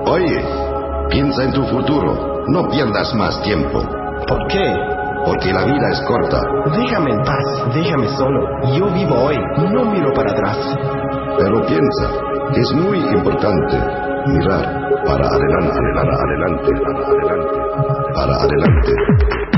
Oye, piensa en tu futuro. No pierdas más tiempo. ¿Por qué? Porque la vida es corta. Déjame en paz, déjame solo. Yo vivo hoy, no miro para atrás. Pero piensa, es muy importante mirar para adelante, para adelante, para adelante, para adelante.